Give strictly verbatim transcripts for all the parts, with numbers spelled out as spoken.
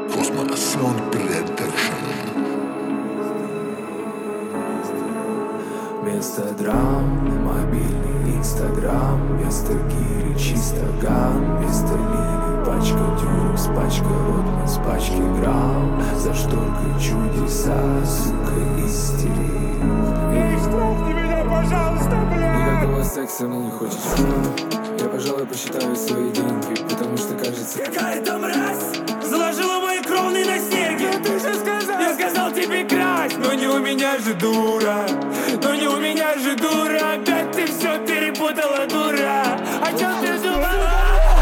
Sound Production. Вместо драм, мобильный инстаграм, вместо гири чисто ган, вместо лили пачка дюрекс, пачка ротманс, пачки грамм. За шторкой чудеса, сука, истерик. Эй, штрафни меня, пожалуйста, блядь! Никакого секса мне не хочется. Я, пожалуй, посчитаю свои деньги, потому что кажется, Какая-то мразь заложила мои кровные на серьги. Ты же сказал! Я сказал тебе красть, но не у меня же дура. Но не у меня же дура. Опять ты все перепутала, дура. О чем ты думала?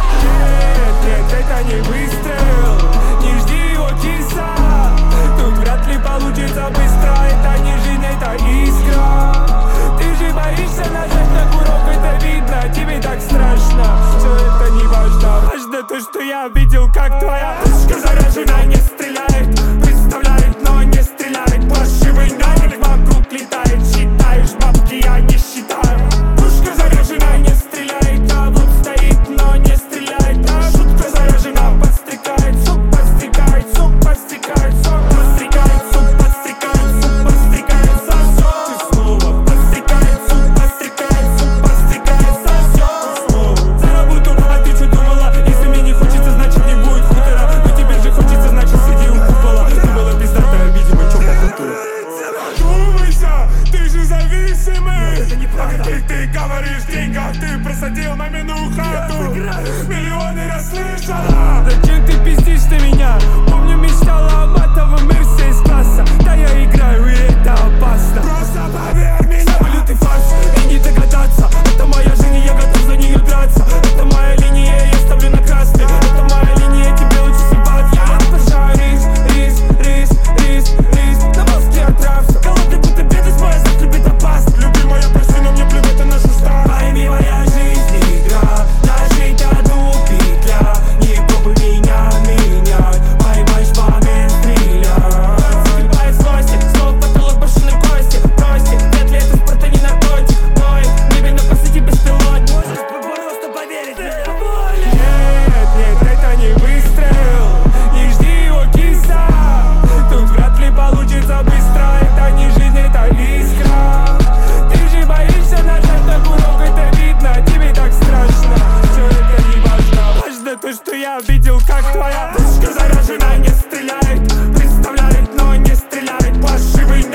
Нет, нет, это не выстрел. Не жди его киса. Тут вряд ли получится быстро. Это не жизнь, это искра. Ты же боишься нажать на курок, это видно. Тебе так страшно, все это не важно. Важно то, что я видел, как твоя пушка заряжена, не стреляет. Представляет, но не стреляет. Паршивый навик вокруг летает. Считаешь бабки, я не считаю. Пушка заряжена, не стреляет. А вот стоит, но не стреляет. А шутка заряжена, подстрекает. Сук подстрекает, сук подстрекает. Сок подстрекает, сук подстрекает. Сук подстрекает, сосок. Ты снова подстрекает, сук подстрекает. Сук подстрекает, сосок. Снова заработал, а ты что думала? Если мне не хочется, значит не будет хутора. Но тебе же хочется, значит сиди у купола. Ты была пиздатая, видимо, чё по культуре. Думайся, ты же зависимый. Это не правда. Ты, ты говоришь деньгах, ты просадил мамину хату. Миллионы расслышала. Зачем ты пиздишь на меня? Помню, мечтала о матовом Мерсе из класса. Да я играю, и это опасно. Просто поверь мне. Самолеты фарш, и не догадаться. Это моя жизнь, я готов за нее драться. Это моя линия, я ставлю на красный. Это моя линия, тебе лучше съебаться. Я обожаю рис, рис, рис, рис, рис. На мозге отрався. Голодный, будто бедность моя, знак любит опасно. Любимая, прости, но мне плевать на нашу старость. Пойми, моя жизнь игра. Нажить одну петля. Не пробуй меня менять. Поймаешь момент, стреляй. Загибает злости, снова потолок башенной кости. Бросьте, нет ли это спорта не наркотик. Мой, небе на посаде беспилотник. Можешь просто поверить мне. Нет, нет, это не выстрел. Не жди его киса. Тут вряд ли получится быстро. Это не жизнь, это искра. Ты же боишься нажать на курок, это видно. Тебе так страшно, все это не важно. Важно то, что я видел, как твоя пушка заряжена, не стреляет. Представляет, но не стреляет. Паршивый